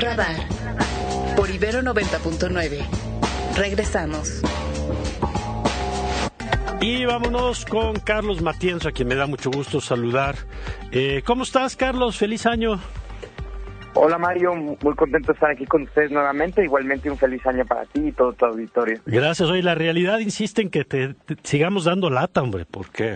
Radar por Ibero 90.9. Regresamos. Y vámonos con Carlos Matienzo, a quien me da mucho gusto saludar. ¿Cómo estás, Carlos? ¡Feliz año! Hola Mario, muy contento de estar aquí con ustedes nuevamente. Igualmente un feliz año para ti y todo tu auditorio. Gracias. Oye, la realidad insiste en que te sigamos dando lata, hombre, porque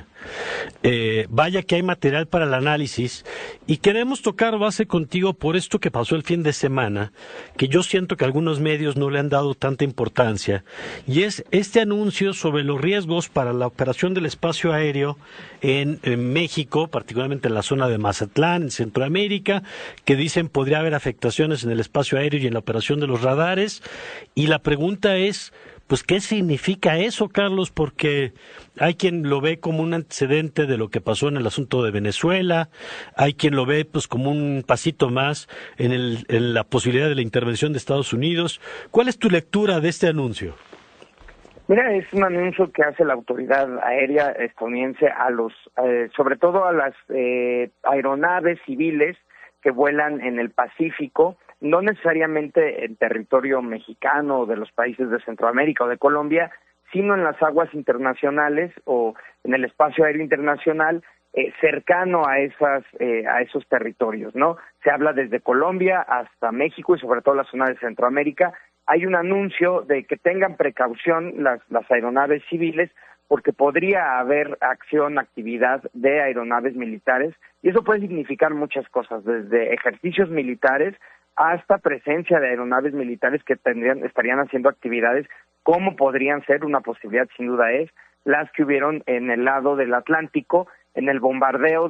vaya que hay material para el análisis y queremos tocar base contigo por esto que pasó el fin de semana, que yo siento que algunos medios no le han dado tanta importancia, y es este anuncio sobre los riesgos para la operación del espacio aéreo en México, particularmente en la zona de Mazatlán, en Centroamérica, que dicen podría haber afectaciones en el espacio aéreo y en la operación de los radares. Y la pregunta es, pues, ¿qué significa eso, Carlos? Porque hay quien lo ve como un antecedente de lo que pasó en el asunto de Venezuela, hay quien lo ve pues como un pasito más en la posibilidad de la intervención de Estados Unidos. ¿Cuál es tu lectura de este anuncio? Mira, es un anuncio que hace la autoridad aérea estadounidense a sobre todo a las aeronaves civiles que vuelan en el Pacífico, no necesariamente en territorio mexicano o de los países de Centroamérica o de Colombia, sino en las aguas internacionales o en el espacio aéreo internacional cercano a esos territorios, ¿no? Se habla desde Colombia hasta México y sobre todo la zona de Centroamérica. Hay un anuncio de que tengan precaución las aeronaves civiles porque podría haber actividad de aeronaves militares, y eso puede significar muchas cosas, desde ejercicios militares hasta presencia de aeronaves militares que estarían haciendo actividades, como podrían ser, una posibilidad sin duda es, las que hubieron en el lado del Atlántico, en el bombardeo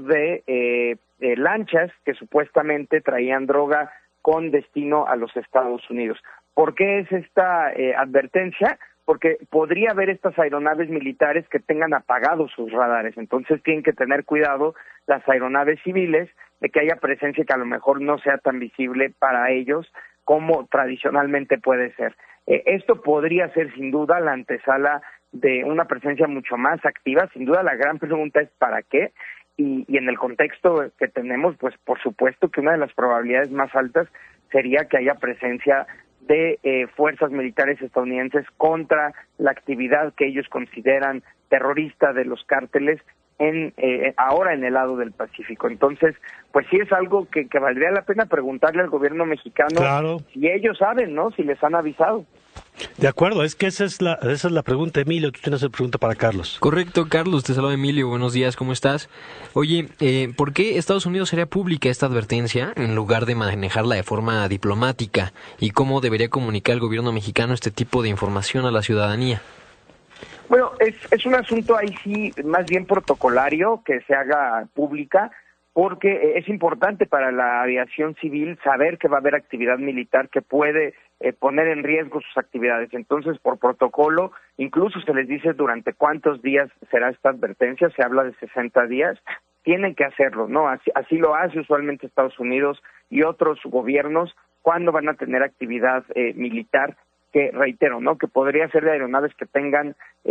de lanchas que supuestamente traían droga con destino a los Estados Unidos. ¿Por qué es esta advertencia? Porque podría haber estas aeronaves militares que tengan apagados sus radares, entonces tienen que tener cuidado las aeronaves civiles de que haya presencia que a lo mejor no sea tan visible para ellos como tradicionalmente puede ser. Esto podría ser sin duda la antesala de una presencia mucho más activa. Sin duda la gran pregunta es ¿para qué? Y en el contexto que tenemos, pues por supuesto que una de las probabilidades más altas sería que haya presencia de fuerzas militares estadounidenses contra la actividad que ellos consideran terrorista de los cárteles ahora en el lado del Pacífico. Entonces, pues sí es algo que valdría la pena preguntarle al gobierno mexicano, claro, si ellos saben, ¿no? Si les han avisado. De acuerdo, es que esa es la pregunta, Emilio. Tú tienes la pregunta para Carlos. Correcto, Carlos, te saluda Emilio, buenos días, ¿cómo estás? Oye, ¿por qué Estados Unidos haría pública esta advertencia en lugar de manejarla de forma diplomática? ¿Y cómo debería comunicar el gobierno mexicano este tipo de información a la ciudadanía? Bueno, es un asunto ahí sí más bien protocolario que se haga pública, porque es importante para la aviación civil saber que va a haber actividad militar que puede poner en riesgo sus actividades. Entonces, por protocolo, incluso se les dice durante cuántos días será esta advertencia, se habla de 60 días, tienen que hacerlo, ¿no? Así lo hace usualmente Estados Unidos y otros gobiernos cuando van a tener actividad militar, que reitero, ¿no? Que podría ser de aeronaves que tengan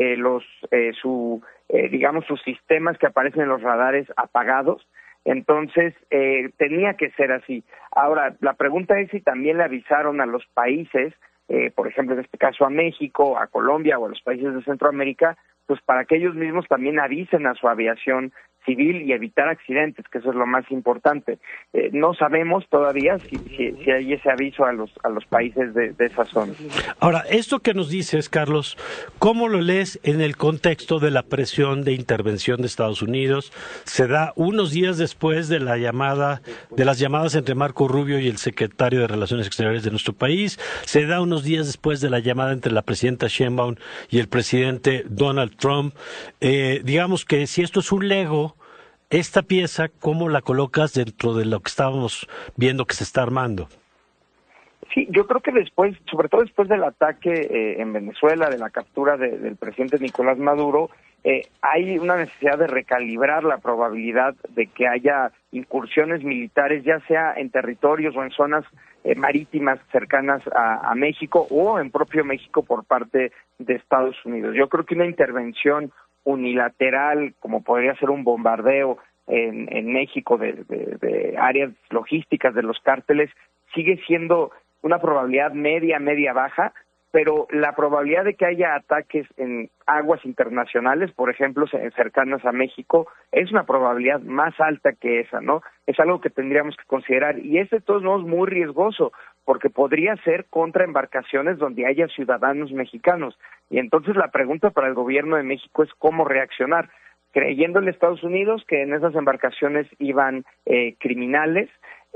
sus sistemas que aparecen en los radares apagados. Entonces, tenía que ser así. Ahora, la pregunta es si también le avisaron a los países, por ejemplo, en este caso a México, a Colombia o a los países de Centroamérica, pues para que ellos mismos también avisen a su aviación civil y evitar accidentes, que eso es lo más importante. No sabemos todavía si hay ese aviso a los países de esa zona. Ahora, esto que nos dices, Carlos, ¿cómo lo lees en el contexto de la presión de intervención de Estados Unidos? Se da unos días después de las llamadas entre Marco Rubio y el secretario de Relaciones Exteriores de nuestro país, se da unos días después de la llamada entre la presidenta Sheinbaum y el presidente Donald Trump. Digamos que si esto es un Lego, esta pieza, ¿cómo la colocas dentro de lo que estábamos viendo que se está armando? Sí, yo creo que después, sobre todo después del ataque en Venezuela, de la captura del presidente Nicolás Maduro, hay una necesidad de recalibrar la probabilidad de que haya incursiones militares, ya sea en territorios o en zonas marítimas cercanas a México o en propio México por parte de Estados Unidos. Yo creo que una intervención unilateral, como podría ser un bombardeo en México de áreas logísticas de los cárteles sigue siendo una probabilidad media baja, pero la probabilidad de que haya ataques en aguas internacionales, por ejemplo, cercanas a México, es una probabilidad más alta que esa, ¿no? Es algo que tendríamos que considerar, y es de todos modos muy riesgoso, porque podría ser contra embarcaciones donde haya ciudadanos mexicanos, y entonces la pregunta para el gobierno de México es cómo reaccionar, creyendo en Estados Unidos que en esas embarcaciones iban criminales,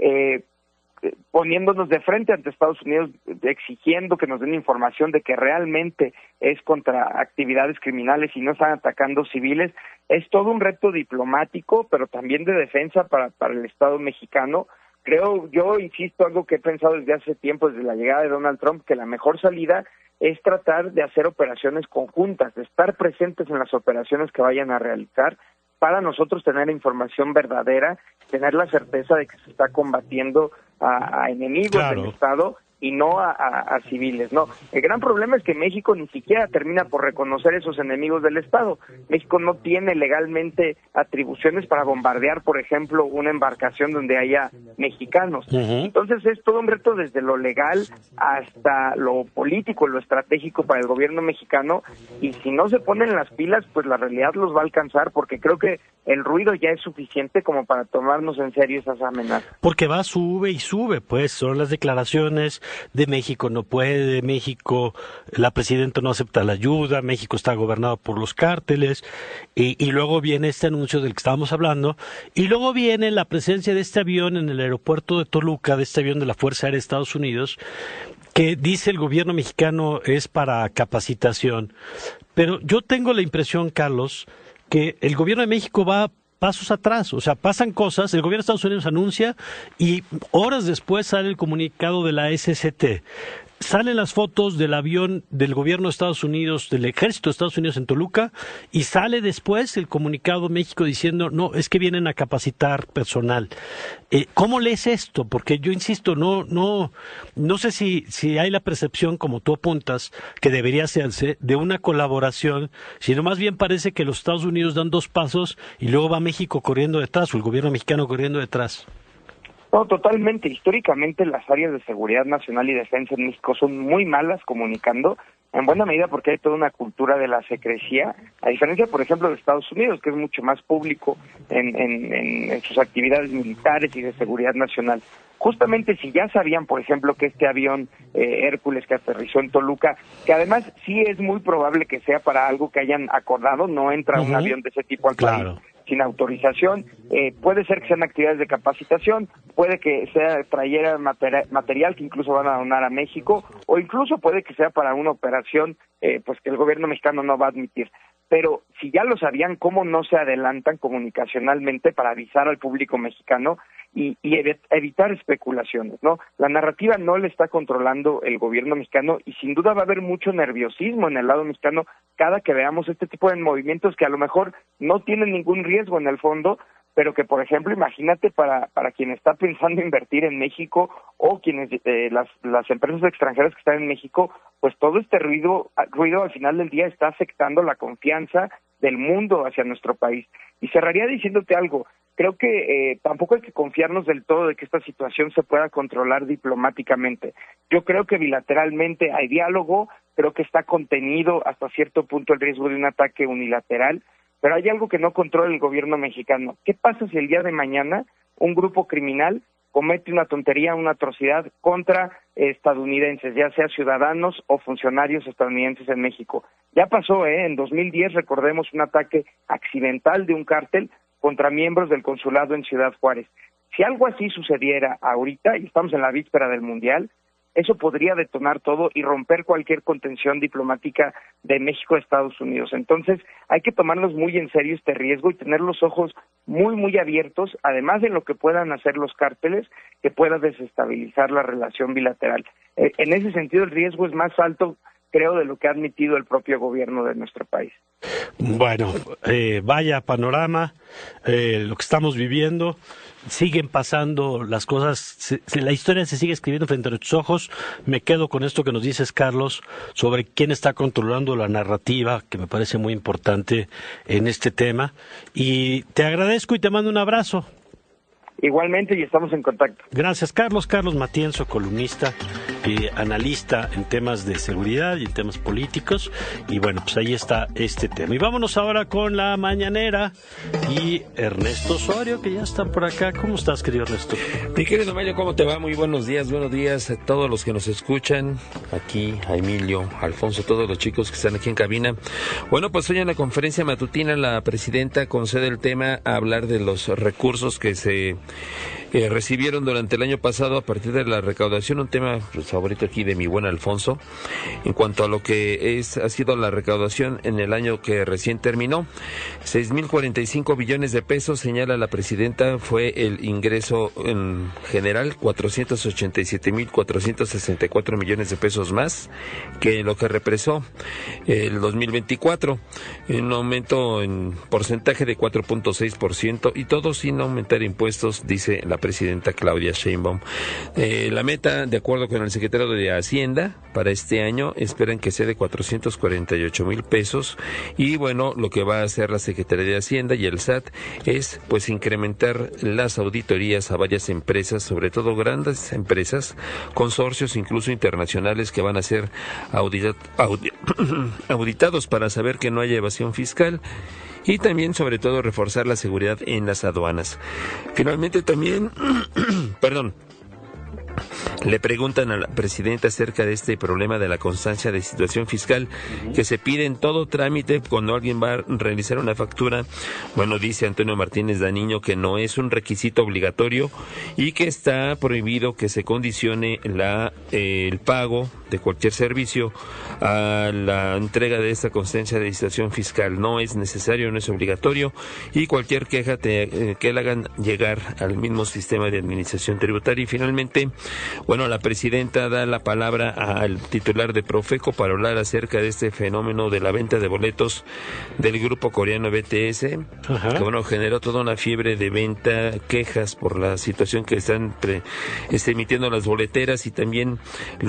poniéndonos de frente ante Estados Unidos, exigiendo que nos den información de que realmente es contra actividades criminales y no están atacando civiles, es todo un reto diplomático, pero también de defensa para el Estado mexicano. Creo, yo insisto, algo que he pensado desde hace tiempo, desde la llegada de Donald Trump, que la mejor salida es tratar de hacer operaciones conjuntas, de estar presentes en las operaciones que vayan a realizar, para nosotros tener información verdadera, tener la certeza de que se está combatiendo a enemigos del Estado y no a civiles, ¿no? El gran problema es que México ni siquiera termina por reconocer esos enemigos del Estado. México no tiene legalmente atribuciones para bombardear, por ejemplo, una embarcación donde haya mexicanos. Entonces es todo un reto desde lo legal hasta lo político, lo estratégico para el gobierno mexicano, y si no se ponen las pilas, pues la realidad los va a alcanzar, porque creo que el ruido ya es suficiente como para tomarnos en serio esas amenazas. Porque sube y sube, pues son las declaraciones de México no puede, México, la presidenta no acepta la ayuda, México está gobernado por los cárteles, y luego viene este anuncio del que estábamos hablando, y luego viene la presencia de este avión en el aeropuerto de Toluca, de este avión de la Fuerza Aérea de Estados Unidos, que dice el gobierno mexicano es para capacitación. Pero yo tengo la impresión, Carlos, que el gobierno de México va pasos atrás, o sea, pasan cosas, el gobierno de Estados Unidos anuncia y horas después sale el comunicado de la SCT. Salen las fotos del avión del gobierno de Estados Unidos, del ejército de Estados Unidos en Toluca, y sale después el comunicado de México diciendo, no, es que vienen a capacitar personal. ¿Cómo lees esto? Porque yo insisto, no sé si hay la percepción, como tú apuntas, que debería hacerse de una colaboración, sino más bien parece que los Estados Unidos dan dos pasos y luego va México corriendo detrás, o el gobierno mexicano corriendo detrás. No, totalmente. Históricamente las áreas de seguridad nacional y defensa en México son muy malas comunicando, en buena medida porque hay toda una cultura de la secrecía, a diferencia, por ejemplo, de Estados Unidos, que es mucho más público en sus actividades militares y de seguridad nacional. Justamente si ya sabían, por ejemplo, que este avión Hércules que aterrizó en Toluca, que además sí es muy probable que sea para algo que hayan acordado, no entra un avión de ese tipo al país sin autorización, puede ser que sean actividades de capacitación, puede que sea trayera material que incluso van a donar a México, o incluso puede que sea para una operación pues que el gobierno mexicano no va a admitir. Pero si ya lo sabían, ¿cómo no se adelantan comunicacionalmente para avisar al público mexicano y evitar especulaciones, ¿no? La narrativa no le está controlando el gobierno mexicano y sin duda va a haber mucho nerviosismo en el lado mexicano cada que veamos este tipo de movimientos que a lo mejor no tienen ningún riesgo en el fondo, pero que, por ejemplo, imagínate para quien está pensando invertir en México o quienes las empresas extranjeras que están en México, pues todo este ruido al final del día está afectando la confianza del mundo hacia nuestro país. Y cerraría diciéndote algo, creo que tampoco hay que confiarnos del todo de que esta situación se pueda controlar diplomáticamente. Yo creo que bilateralmente hay diálogo, creo que está contenido hasta cierto punto el riesgo de un ataque unilateral, pero hay algo que no controla el gobierno mexicano. ¿Qué pasa si el día de mañana un grupo criminal comete una tontería, una atrocidad contra estadounidenses, ya sea ciudadanos o funcionarios estadounidenses en México? Ya pasó, en 2010 recordemos un ataque accidental de un cártel contra miembros del consulado en Ciudad Juárez. Si algo así sucediera ahorita, y estamos en la víspera del Mundial, eso podría detonar todo y romper cualquier contención diplomática de México a Estados Unidos. Entonces, hay que tomarnos muy en serio este riesgo y tener los ojos muy, muy abiertos, además de lo que puedan hacer los cárteles, que pueda desestabilizar la relación bilateral. En ese sentido, el riesgo es más alto creo, de lo que ha admitido el propio gobierno de nuestro país. Bueno, vaya panorama, lo que estamos viviendo. Siguen pasando las cosas, la historia se sigue escribiendo frente a nuestros ojos. Me quedo con esto que nos dices, Carlos, sobre quién está controlando la narrativa, que me parece muy importante en este tema. Y te agradezco y te mando un abrazo. Igualmente, y estamos en contacto. Gracias, Carlos. Carlos Matienzo, columnista, analista en temas de seguridad y en temas políticos. Y bueno, pues ahí está este tema. Y vámonos ahora con la mañanera y Ernesto Osorio, que ya está por acá. ¿Cómo estás, querido Ernesto? Mi querido Mario, ¿cómo te va? Muy buenos días a todos los que nos escuchan, aquí a Emilio, a Alfonso, todos los chicos que están aquí en cabina. Bueno, pues hoy en la conferencia matutina la presidenta concede el tema a hablar de los recursos que se recibieron durante el año pasado a partir de la recaudación, un tema favorito aquí de mi buen Alfonso, en cuanto a lo que ha sido la recaudación en el año que recién terminó. 6,045 billones de pesos, señala la presidenta, fue el ingreso en general, 487,464 millones de pesos más que lo que represó el 2024, un aumento en porcentaje de 4.6%, y todo sin aumentar impuestos, dice la presidenta Claudia Sheinbaum. La meta, de acuerdo con el secretario de Hacienda, para este año esperan que sea de 448,000 pesos, y bueno, lo que va a hacer la Secretaría de Hacienda y el SAT es pues incrementar las auditorías a varias empresas, sobre todo grandes empresas, consorcios incluso internacionales, que van a ser auditados para saber que no haya evasión fiscal, y también sobre todo reforzar la seguridad en las aduanas. Finalmente también, le preguntan a la presidenta acerca de este problema de la constancia de situación fiscal que se pide en todo trámite cuando alguien va a realizar una factura. Bueno, dice Antonio Martínez Daniño que no es un requisito obligatorio y que está prohibido que se condicione el pago de cualquier servicio a la entrega de esta constancia de situación fiscal. No es necesario, no es obligatorio, y cualquier queja que le hagan llegar al mismo sistema de administración tributaria. Y finalmente, bueno, la presidenta da la palabra al titular de Profeco para hablar acerca de este fenómeno de la venta de boletos del grupo coreano BTS. Ajá. Que bueno, generó toda una fiebre de venta, quejas por la situación que están emitiendo las boleteras, y también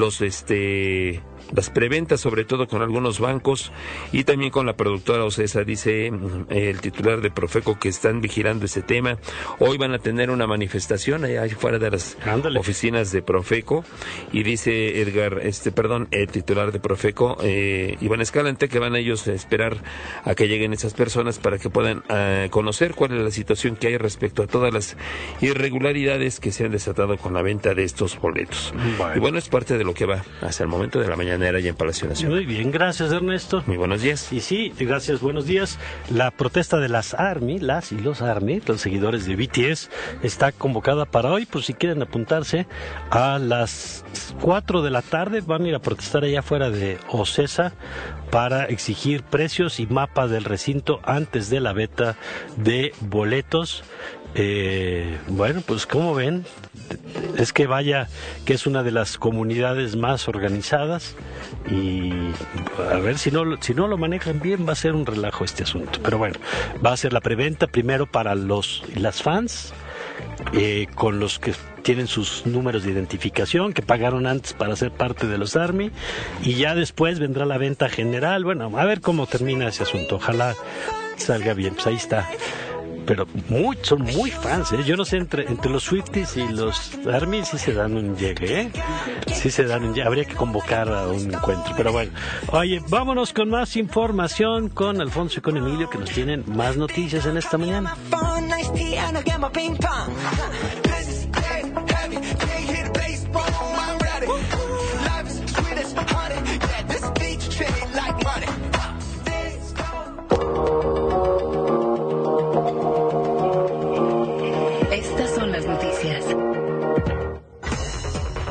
las preventas, sobre todo con algunos bancos y también con la productora Ocesa. Dice el titular de Profeco que están vigilando ese tema. Hoy van a tener una manifestación allá fuera de las oficinas de Profeco, y dice el titular de Profeco, Iván Escalante, que van ellos a esperar a que lleguen esas personas para que puedan conocer cuál es la situación que hay respecto a todas las irregularidades que se han desatado con la venta de estos boletos. Bueno. Y bueno, es parte de lo que va hasta el momento de la mañanera y en Palacio Nacional. Muy bien, gracias, Ernesto. Muy buenos días. Y sí, gracias, buenos días. La protesta de las y los ARMY, los seguidores de BTS, está convocada para hoy, por si quieren apuntarse. A las 4 de la tarde van a ir a protestar allá afuera de Ocesa para exigir precios y mapa del recinto antes de la venta de boletos. Bueno, pues como ven, es que vaya que es una de las comunidades más organizadas, y a ver si no lo manejan bien, va a ser un relajo este asunto. Pero bueno, va a ser la preventa primero para las fans, con los que tienen sus números de identificación, que pagaron antes para ser parte de los ARMY, y ya después vendrá la venta general. Bueno, a ver cómo termina ese asunto, ojalá salga bien. Pues ahí está. Pero son muy fans, ¿eh? Yo no sé, entre los Swifties y los ARMY sí se dan un llegue, ¿eh? Sí se dan un llegue. Habría que convocar a un encuentro, pero bueno. Oye, vámonos con más información con Alfonso y con Emilio, que nos tienen más noticias en esta mañana.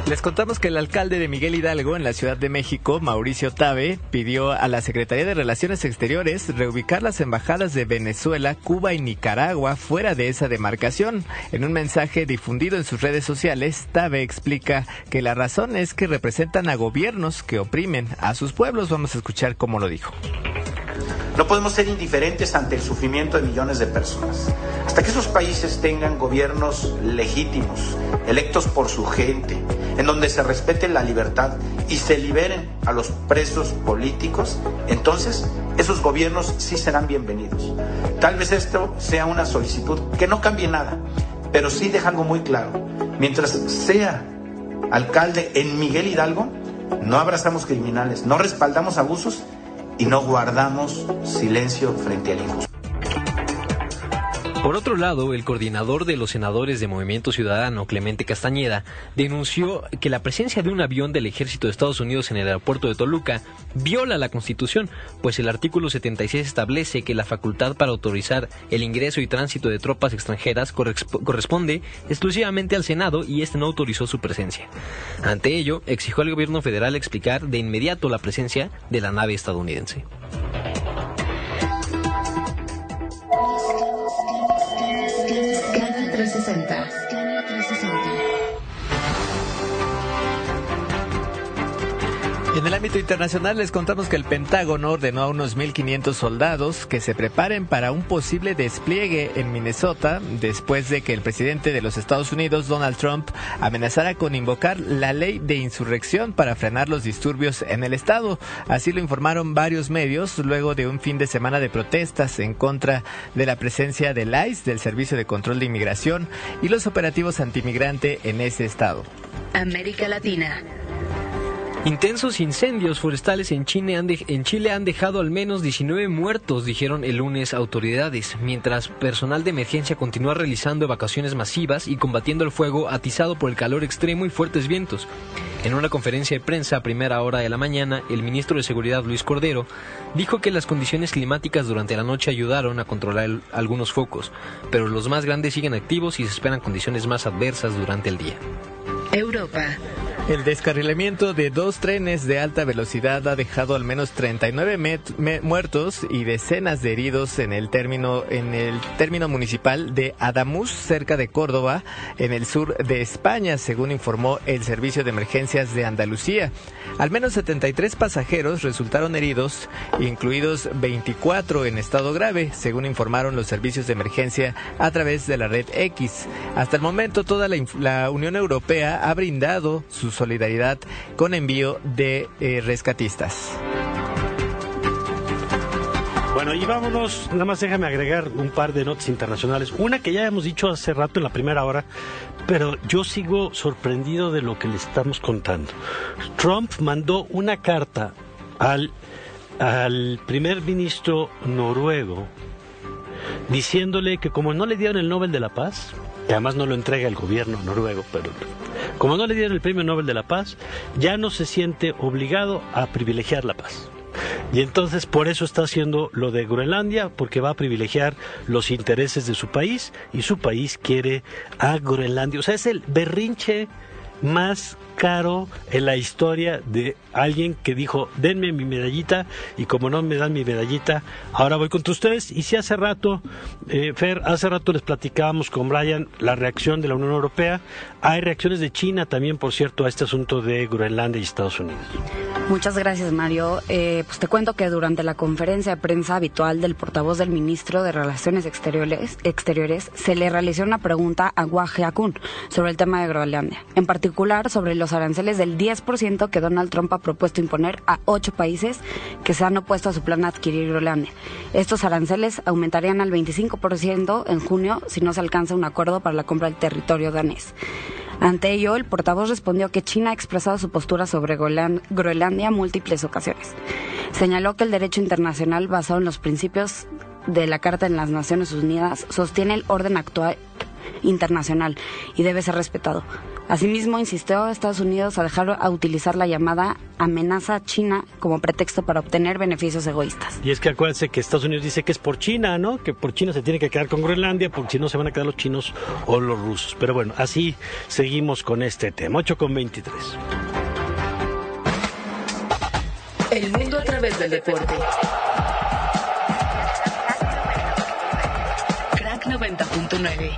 Les contamos que el alcalde de Miguel Hidalgo en la Ciudad de México, Mauricio Tabe, pidió a la Secretaría de Relaciones Exteriores reubicar las embajadas de Venezuela, Cuba y Nicaragua fuera de esa demarcación. En un mensaje difundido en sus redes sociales, Tabe explica que la razón es que representan a gobiernos que oprimen a sus pueblos. Vamos a escuchar cómo lo dijo. No podemos ser indiferentes ante el sufrimiento de millones de personas. Hasta que esos países tengan gobiernos legítimos, electos por su gente, en donde se respete la libertad y se liberen a los presos políticos, entonces esos gobiernos sí serán bienvenidos. Tal vez esto sea una solicitud que no cambie nada, pero sí deja algo muy claro. Mientras sea alcalde en Miguel Hidalgo, no abrazamos criminales, no respaldamos abusos y no guardamos silencio frente al injusto. Por otro lado, el coordinador de los senadores de Movimiento Ciudadano, Clemente Castañeda, denunció que la presencia de un avión del Ejército de Estados Unidos en el aeropuerto de Toluca viola la Constitución, pues el artículo 76 establece que la facultad para autorizar el ingreso y tránsito de tropas extranjeras corresponde exclusivamente al Senado y este no autorizó su presencia. Ante ello, exigió al gobierno federal explicar de inmediato la presencia de la nave estadounidense. Scanner 360. En el ámbito internacional les contamos que el Pentágono ordenó a unos 1,500 soldados que se preparen para un posible despliegue en Minnesota después de que el presidente de los Estados Unidos, Donald Trump, amenazara con invocar la ley de insurrección para frenar los disturbios en el estado. Así lo informaron varios medios luego de un fin de semana de protestas en contra de la presencia del ICE, del Servicio de Control de Inmigración, y los operativos antimigrante en ese estado. América Latina. Intensos incendios forestales en Chile han dejado al menos 19 muertos, dijeron el lunes autoridades, mientras personal de emergencia continúa realizando evacuaciones masivas y combatiendo el fuego atizado por el calor extremo y fuertes vientos. En una conferencia de prensa a primera hora de la mañana, el ministro de Seguridad, Luis Cordero, dijo que las condiciones climáticas durante la noche ayudaron a controlar algunos focos, pero los más grandes siguen activos y se esperan condiciones más adversas durante el día. Europa. El descarrilamiento de 2 trenes de alta velocidad ha dejado al menos 39 muertos y decenas de heridos en el término municipal de Adamuz, cerca de Córdoba, en el sur de España, según informó el Servicio de Emergencias de Andalucía. Al menos 73 pasajeros resultaron heridos, incluidos 24 en estado grave, según informaron los servicios de emergencia a través de la red X. Hasta el momento, toda la Unión Europea ha brindado su solidaridad con envío de rescatistas. Bueno, y vámonos, nada más déjame agregar un par de notas internacionales. Una que ya hemos dicho hace rato en la primera hora, pero yo sigo sorprendido de lo que le estamos contando. Trump mandó una carta al primer ministro noruego diciéndole que como no le dieron el Nobel de la Paz, que además no lo entrega el gobierno noruego, pero como no le dieron el premio Nobel de la Paz, ya no se siente obligado a privilegiar la paz. Y entonces por eso está haciendo lo de Groenlandia, porque va a privilegiar los intereses de su país y su país quiere a Groenlandia. O sea, es el berrinche más caro en la historia de alguien que dijo, denme mi medallita, y como no me dan mi medallita, ahora voy contra ustedes. Y si hace rato, Fer, hace rato les platicábamos con Brian la reacción de la Unión Europea, hay reacciones de China también, por cierto, a este asunto de Groenlandia y Estados Unidos. Muchas gracias, Mario. Pues te cuento que durante la conferencia de prensa habitual del portavoz del ministro de Relaciones Exteriores se le realizó una pregunta a Hwang Hae-kun sobre el tema de Groenlandia, en particular sobre los aranceles del 10% que Donald Trump ha propuesto imponer a 8 países que se han opuesto a su plan de adquirir Groenlandia. Estos aranceles aumentarían al 25% en junio si no se alcanza un acuerdo para la compra del territorio danés. Ante ello, el portavoz respondió que China ha expresado su postura sobre Groenlandia en múltiples ocasiones. Señaló que el derecho internacional basado en los principios de la Carta de las Naciones Unidas sostiene el orden actual internacional y debe ser respetado. Asimismo, insistió a Estados Unidos a dejar a utilizar la llamada amenaza china como pretexto para obtener beneficios egoístas. Y es que acuérdense que Estados Unidos dice que es por China, ¿no? Que por China se tiene que quedar con Groenlandia, porque si no se van a quedar los chinos o los rusos. Pero bueno, así seguimos con este tema. 8:23. El mundo a través del deporte. Crack 90.9.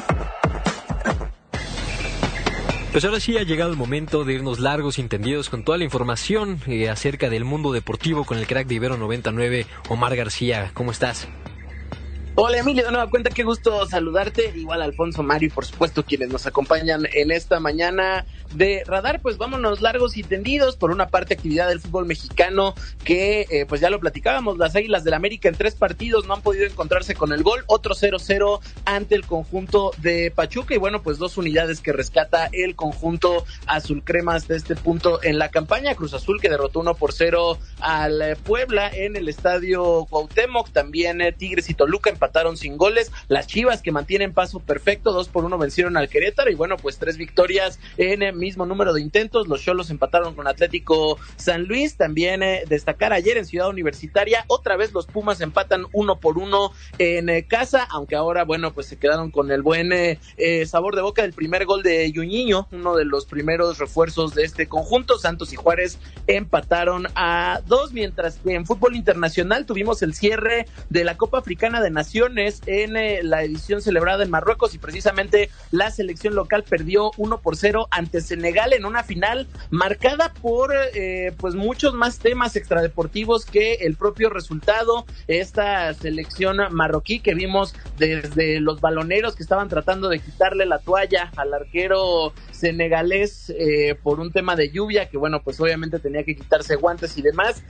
Pues ahora sí ha llegado el momento de irnos largos y entendidos con toda la información acerca del mundo deportivo con el crack de Ibero 99, Omar García. ¿Cómo estás? Hola Emilio, de nueva cuenta, qué gusto saludarte, igual Alfonso, Mario y por supuesto quienes nos acompañan en esta mañana de Radar. Pues vámonos largos y tendidos. Por una parte, actividad del fútbol mexicano que pues ya lo platicábamos, las Águilas del América en 3 partidos no han podido encontrarse con el gol, otro 0-0 ante el conjunto de Pachuca y bueno, pues 2 unidades que rescata el conjunto azul crema hasta este punto en la campaña. Cruz Azul que derrotó 1-0 al Puebla en el estadio Cuauhtémoc, también Tigres y Toluca empataron sin goles, las Chivas que mantienen paso perfecto, 2-1 vencieron al Querétaro y bueno, pues 3 victorias en el mismo número de intentos. Los Xolos empataron con Atlético San Luis. También destacar ayer en Ciudad Universitaria, otra vez los Pumas empatan 1-1 en casa, aunque ahora bueno, pues se quedaron con el buen sabor de boca del primer gol de Juninho, uno de los primeros refuerzos de este conjunto. Santos y Juárez empataron a 2, mientras que en fútbol internacional tuvimos el cierre de la Copa Africana de Naciones en la edición celebrada en Marruecos y precisamente la selección local perdió 1-0 ante Senegal en una final marcada por pues muchos más temas extradeportivos que el propio resultado. Esta selección marroquí que vimos desde los baloneros que estaban tratando de quitarle la toalla al arquero senegalés por un tema de lluvia, que bueno, pues obviamente tenía que quitarse guantes y demás,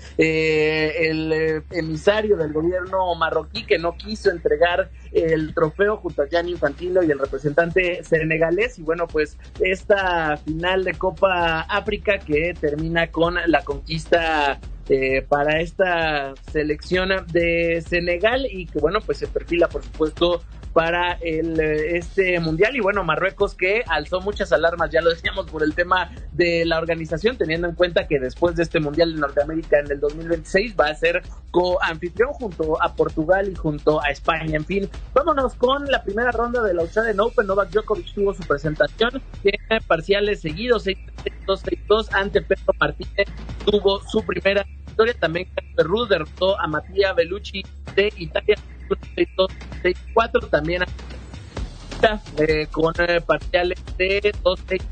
el emisario del gobierno marroquí que no quiso entregar el trofeo junto a Gianni Infantino y el representante senegalés, y bueno, pues esta final de Copa África que termina con la conquista para esta selección de Senegal y que bueno, pues se perfila por supuesto para este mundial. Y bueno, Marruecos que alzó muchas alarmas, ya lo decíamos, por el tema de la organización, teniendo en cuenta que después de este mundial de Norteamérica en el 2026 va a ser coanfitrión junto a Portugal y junto a España. En fin, vámonos con la primera ronda de la Australian Open. Novak Djokovic tuvo su presentación, tiene parciales seguidos, 6-2, 6-2 ante Pedro Martínez, tuvo su primera victoria. También Perú derrotó a Mattia Bellucci de Italia 6-2-6-4, también con parciales de 2-6,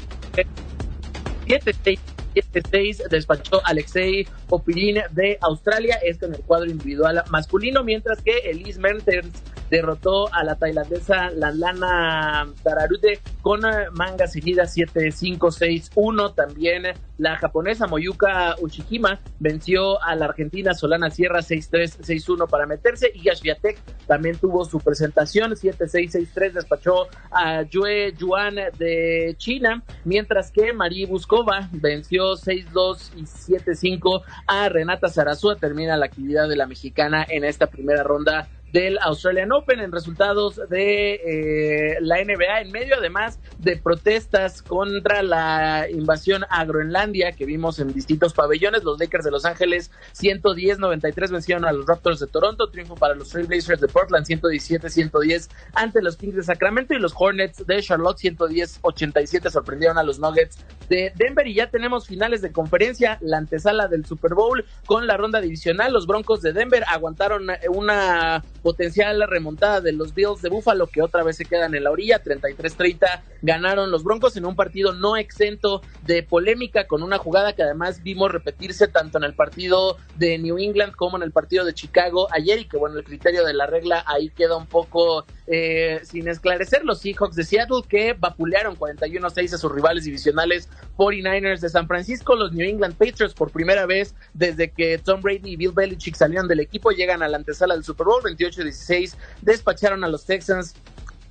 7-6, 7-6 despachó Alexei Popirín de Australia, esto en el cuadro individual masculino, mientras que Elise Mertens derrotó a la tailandesa Lanlana Dararute con manga seguida 7-5, 6-1. También la japonesa Moyuka Uchihima venció a la argentina Solana Sierra 6-3, 6-1 para meterse. Iga Swiatek también tuvo su presentación, 7-6, 6-3 despachó a Yue Yuan de China, mientras que Marie Buskova venció 6-2 y 7-5 a Renata Zarazúa. Termina la actividad de la mexicana en esta primera ronda del Australian Open. En resultados de la NBA, en medio además de protestas contra la invasión a Groenlandia que vimos en distintos pabellones, los Lakers de Los Ángeles 110-93 vencieron a los Raptors de Toronto, triunfo para los Trail Blazers de Portland 117-110 ante los Kings de Sacramento, y los Hornets de Charlotte 110-87 sorprendieron a los Nuggets de Denver. Y ya tenemos finales de conferencia, la antesala del Super Bowl con la ronda divisional. Los Broncos de Denver aguantaron una potencial remontada de los Bills de Buffalo, que otra vez se quedan en la orilla. 33-30 ganaron los Broncos en un partido no exento de polémica, con una jugada que además vimos repetirse tanto en el partido de New England como en el partido de Chicago ayer, y que bueno, el criterio de la regla ahí queda un poco sin esclarecer. Los Seahawks de Seattle que vapulearon 41-6 a sus rivales divisionales 49ers de San Francisco. Los New England Patriots, por primera vez desde que Tom Brady y Bill Belichick salieron del equipo, llegan a la antesala del Super Bowl. 28-16 despacharon a los Texans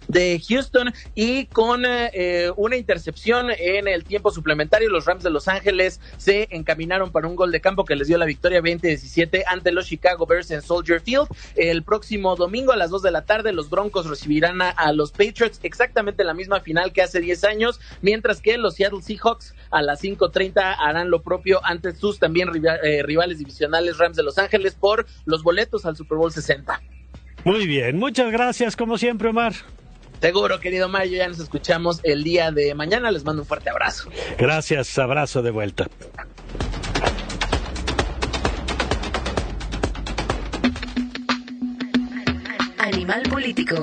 de Houston, y con una intercepción en el tiempo suplementario, los Rams de Los Ángeles se encaminaron para un gol de campo que les dio la victoria 20-17 ante los Chicago Bears en Soldier Field. El próximo domingo a las 2 de la tarde los Broncos recibirán a los Patriots, exactamente la misma final que hace 10 años, mientras que los Seattle Seahawks a las 5:30 harán lo propio ante sus también rivales divisionales Rams de Los Ángeles por los boletos al Super Bowl 60. Muy bien, muchas gracias como siempre, Omar. Seguro, querido Mario, ya nos escuchamos el día de mañana. Les mando un fuerte abrazo. Gracias, abrazo de vuelta. Animal Político.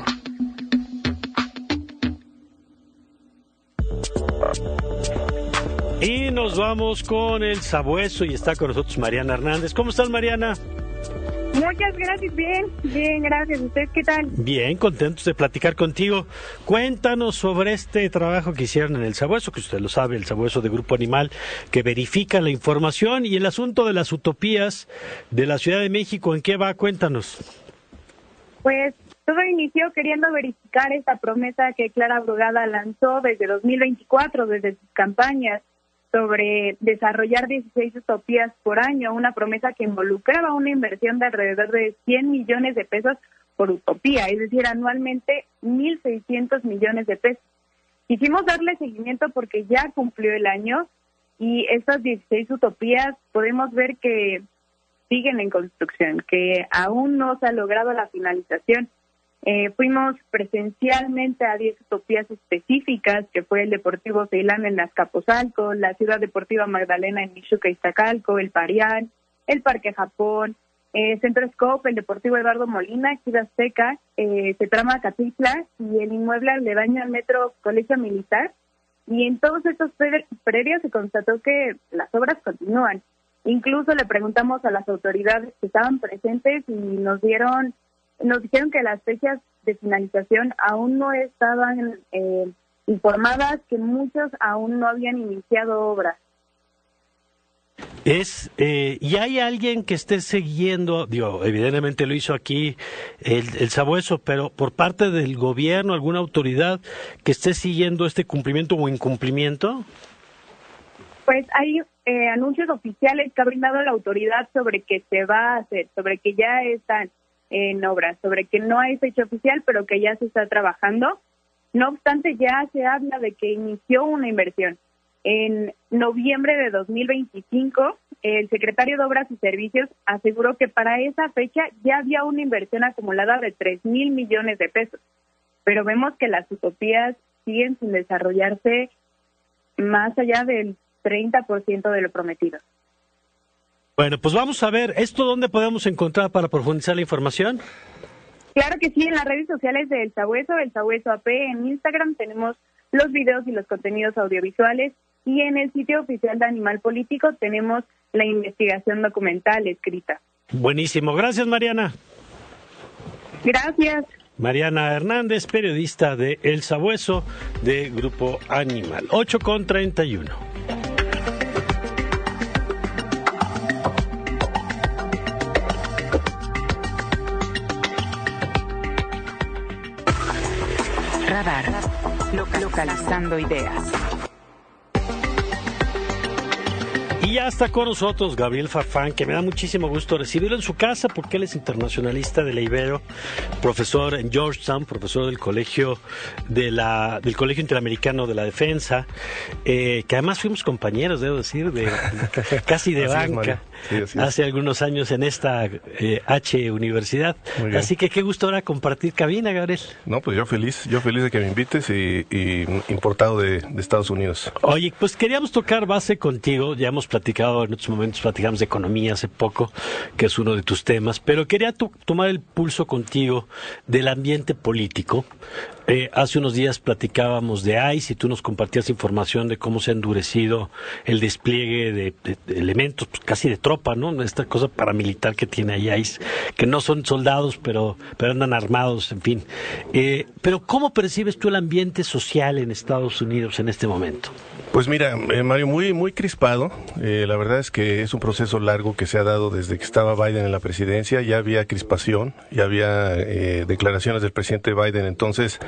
Y nos vamos con el Sabueso y está con nosotros Mariana Hernández. ¿Cómo estás, Mariana? Muchas gracias, bien, gracias. ¿Ustedes qué tal? Bien, contentos de platicar contigo. Cuéntanos sobre este trabajo que hicieron en el Sabueso, que usted lo sabe, el Sabueso de Grupo Animal, que verifica la información, y el asunto de las utopías de la Ciudad de México. ¿En qué va? Cuéntanos. Pues todo inició queriendo verificar esta promesa que Clara Brugada lanzó desde 2024, desde sus campañas, sobre desarrollar 16 utopías por año, una promesa que involucraba una inversión de alrededor de 100 millones de pesos por utopía, es decir, anualmente 1.600 millones de pesos. Quisimos darle seguimiento porque ya cumplió el año y estas 16 utopías podemos ver que siguen en construcción, que aún no se ha logrado la finalización. Fuimos presencialmente a 10 utopías específicas, que fue el Deportivo Ceilán en Azcapotzalco, la Ciudad Deportiva Magdalena en Mixhuca, Iztacalco, el Parián, el Parque Japón, Centro Scope, el Deportivo Eduardo Molina, Ejido Azteca, Cetrama Catitla y el inmueble aledaño al Metro Colegio Militar. Y en todos estos predios se constató que las obras continúan. Incluso le preguntamos a las autoridades que estaban presentes y nos dijeron que las fechas de finalización aún no estaban informadas, que muchos aún no habían iniciado obras. ¿Y hay alguien que esté siguiendo, evidentemente lo hizo aquí el Sabueso, pero por parte del gobierno, alguna autoridad que esté siguiendo este cumplimiento o incumplimiento? Pues hay anuncios oficiales que ha brindado la autoridad sobre que se va a hacer, sobre que ya están en obras, sobre que no hay fecha oficial, pero que ya se está trabajando. No obstante, ya se habla de que inició una inversión. En noviembre de 2025, el secretario de Obras y Servicios aseguró que para esa fecha ya había una inversión acumulada de 3,000 millones de pesos. Pero vemos que las utopías siguen sin desarrollarse más allá del 30% de lo prometido. Bueno, pues vamos a ver, ¿esto dónde podemos encontrar para profundizar la información? Claro que sí, en las redes sociales del Sabueso, el Sabueso AP, en Instagram tenemos los videos y los contenidos audiovisuales, y en el sitio oficial de Animal Político tenemos la investigación documental escrita. Buenísimo, gracias, Mariana. Gracias. Mariana Hernández, periodista de El Sabueso de Grupo Animal. 8:31. Radar. Localizando ideas. Y ya está con nosotros Gabriel Farfán, que me da muchísimo gusto recibirlo en su casa porque él es internacionalista de la Ibero, profesor en Georgetown, profesor del Colegio del Colegio Interamericano de la Defensa, que además fuimos compañeros, debo decir, casi de banca, hace algunos años en esta H Universidad. Así que qué gusto ahora compartir cabina, Gabriel. No, pues yo feliz de que me invites y importado de Estados Unidos. Oye, pues queríamos tocar base contigo, ya hemos platicado en otros momentos, platicamos de economía hace poco, que es uno de tus temas, pero quería tomar el pulso contigo del ambiente político. Hace unos días platicábamos de ICE y tú nos compartías información de cómo se ha endurecido el despliegue de elementos, pues, casi de tropa, ¿no? Esta cosa paramilitar que tiene ahí ICE, que no son soldados, pero andan armados, en fin. Pero ¿cómo percibes tú el ambiente social en Estados Unidos en este momento? Pues mira, Mario, muy crispado. La verdad es que es un proceso largo que se ha dado desde que estaba Biden en la presidencia. Ya había crispación, ya había declaraciones del presidente Biden entonces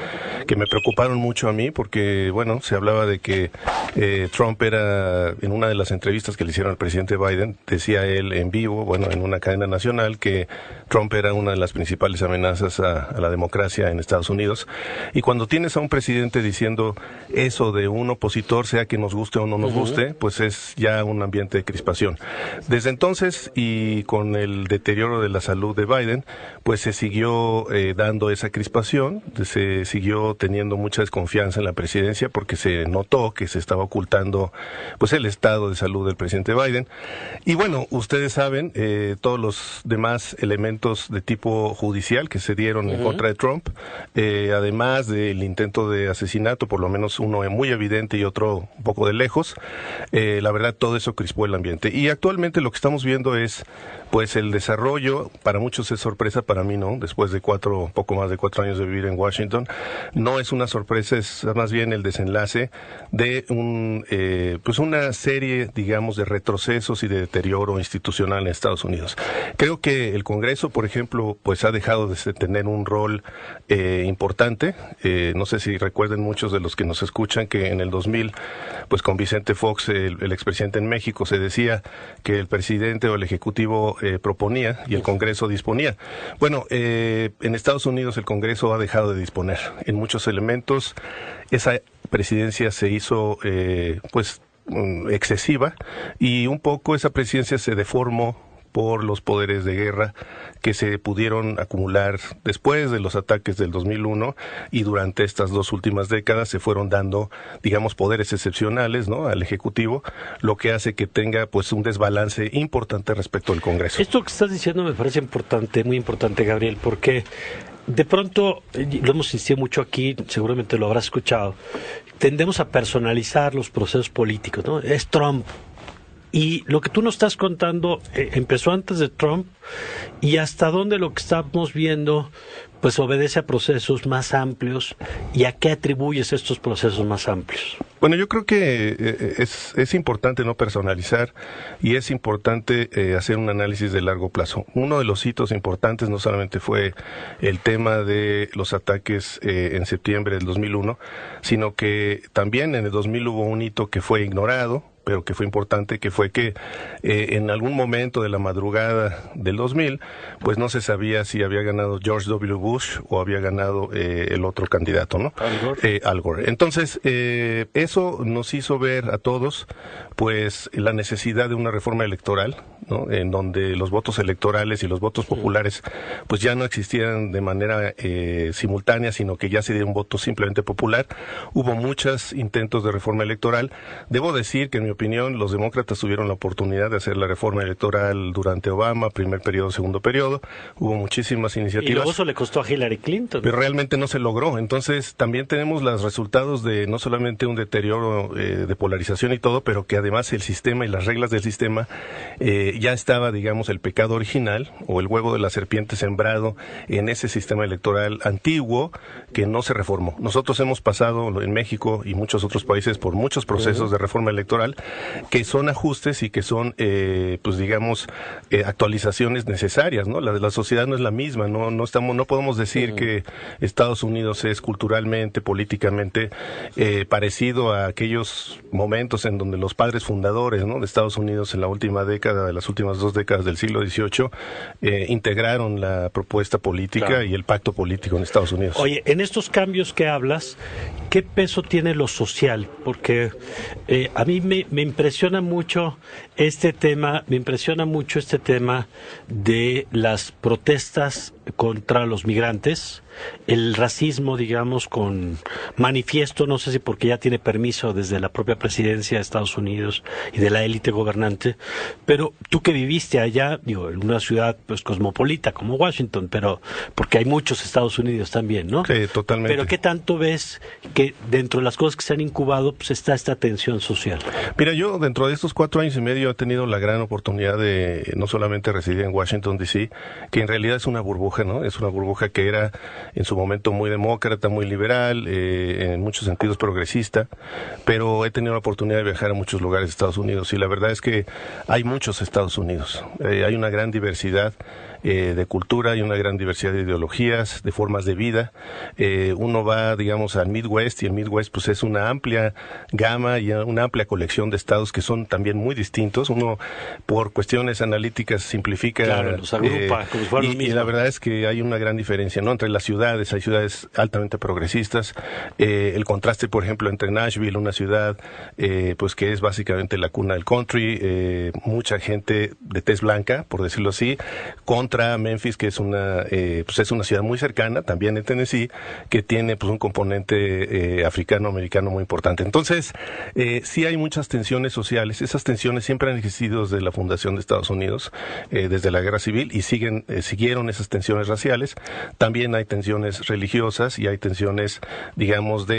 me preocuparon mucho a mí, porque, bueno, se hablaba de que Trump era, en una de las entrevistas que le hicieron al presidente Biden, decía él en vivo, bueno, en una cadena nacional, que Trump era una de las principales amenazas a la democracia en Estados Unidos. Y cuando tienes a un presidente diciendo eso de un opositor, sea que nos guste o no nos guste, pues es ya un ambiente de crispación. Desde entonces, y con el deterioro de la salud de Biden, pues se siguió dando esa crispación, se siguió teniendo mucha desconfianza en la presidencia, porque se notó que se estaba ocultando pues el estado de salud del presidente Biden. Y bueno, ustedes saben todos los demás elementos de tipo judicial que se dieron en contra de Trump, además del intento de asesinato, por lo menos uno muy evidente y otro un poco de lejos. La verdad, todo eso crispó el ambiente. Y actualmente lo que estamos viendo es pues el desarrollo, para muchos es sorpresa, para mí no, después de poco más de 4 años de vivir en Washington, no es una sorpresa, es más bien el desenlace de pues una serie, digamos, de retrocesos y de deterioro institucional en Estados Unidos. Creo que el Congreso, por ejemplo, pues ha dejado de tener un rol importante. No sé si recuerden muchos de los que nos escuchan que en el 2000, pues con Vicente Fox, el expresidente en México, se decía que el presidente o el ejecutivo proponía y el Congreso disponía. Bueno, en Estados Unidos el Congreso ha dejado de disponer en muchos elementos. Esa presidencia se hizo pues excesiva, y un poco esa presidencia se deformó por los poderes de guerra que se pudieron acumular después de los ataques del 2001, y durante estas 2 últimas décadas se fueron dando, digamos, poderes excepcionales, ¿no?, al Ejecutivo, lo que hace que tenga pues un desbalance importante respecto al Congreso. Esto que estás diciendo me parece importante, muy importante, Gabriel, porque de pronto, lo hemos insistido mucho aquí, seguramente lo habrás escuchado, tendemos a personalizar los procesos políticos, ¿no? Es Trump. Y lo que tú nos estás contando empezó antes de Trump, y hasta dónde lo que estamos viendo pues obedece a procesos más amplios, y a qué atribuyes estos procesos más amplios. Bueno, yo creo que es importante no personalizar, y es importante hacer un análisis de largo plazo. Uno de los hitos importantes no solamente fue el tema de los ataques en septiembre del 2001, sino que también en el 2000 hubo un hito que fue ignorado, pero que fue importante, que fue que en algún momento de la madrugada del 2000, pues no se sabía si había ganado George W. Bush o había ganado el otro candidato, ¿no? Al Gore. Entonces, eso nos hizo ver a todos, pues, la necesidad de una reforma electoral, ¿no?, en donde los votos electorales y los votos populares, pues ya no existieran de manera simultánea, sino que ya se diera un voto simplemente popular. Hubo muchos intentos de reforma electoral. Debo decir que, en mi opinión, los demócratas tuvieron la oportunidad de hacer la reforma electoral durante Obama, primer periodo, segundo periodo. Hubo muchísimas iniciativas. Y luego eso le costó a Hillary Clinton. Pero realmente no se logró. Entonces, también tenemos los resultados de no solamente un deterioro de polarización y todo, pero que además el sistema y las reglas del sistema ya estaba, digamos, el pecado original o el huevo de la serpiente sembrado en ese sistema electoral antiguo que no se reformó. Nosotros hemos pasado en México y muchos otros países por muchos procesos de reforma electoral que son ajustes y que son, pues digamos, actualizaciones necesarias, ¿no? La sociedad no es la misma, no podemos decir que Estados Unidos es culturalmente, políticamente parecido a aquellos momentos en donde los padres fundadores, ¿no?, de Estados Unidos en la última década, de las últimas 2 décadas del siglo XVIII, integraron la propuesta política y el pacto político en Estados Unidos. Oye, en estos cambios que hablas, ¿qué peso tiene lo social? Porque a mí me impresiona mucho este tema, de las protestas contra los migrantes, el racismo, digamos, con manifiesto, no sé si porque ya tiene permiso desde la propia presidencia de Estados Unidos y de la élite gobernante, pero tú que viviste allá, digo, en una ciudad pues cosmopolita como Washington, pero porque hay muchos Estados Unidos también, ¿no? Sí, totalmente. Pero ¿qué tanto ves que dentro de las cosas que se han incubado pues está esta tensión social? Mira, yo dentro de estos 4 años y medio he tenido la gran oportunidad de no solamente residir en Washington, D.C., que en realidad es una burbuja, ¿no? Es una burbuja que era en su momento muy demócrata, muy liberal, en muchos sentidos progresista, pero he tenido la oportunidad de viajar a muchos lugares de Estados Unidos, y la verdad es que hay muchos Estados Unidos, hay una gran diversidad. de cultura y una gran diversidad de ideologías, de formas de vida. Uno va, digamos, al Midwest, y el Midwest pues es una amplia gama y una amplia colección de estados que son también muy distintos. Uno, por cuestiones analíticas, simplifica, claro, los agrupa como si fuera lo mismo. Y la verdad es que hay una gran diferencia, ¿no? Entre las ciudades, hay ciudades altamente progresistas. El contraste, por ejemplo, entre Nashville, una ciudad pues que es básicamente la cuna del country, mucha gente de tez blanca, por decirlo así, contra Memphis, que es pues es una ciudad muy cercana, también en Tennessee, que tiene pues un componente africano-americano muy importante. Entonces, sí hay muchas tensiones sociales. Esas tensiones siempre han existido desde la fundación de Estados Unidos, desde la Guerra Civil, y siguieron esas tensiones raciales. También hay tensiones religiosas y hay tensiones, digamos,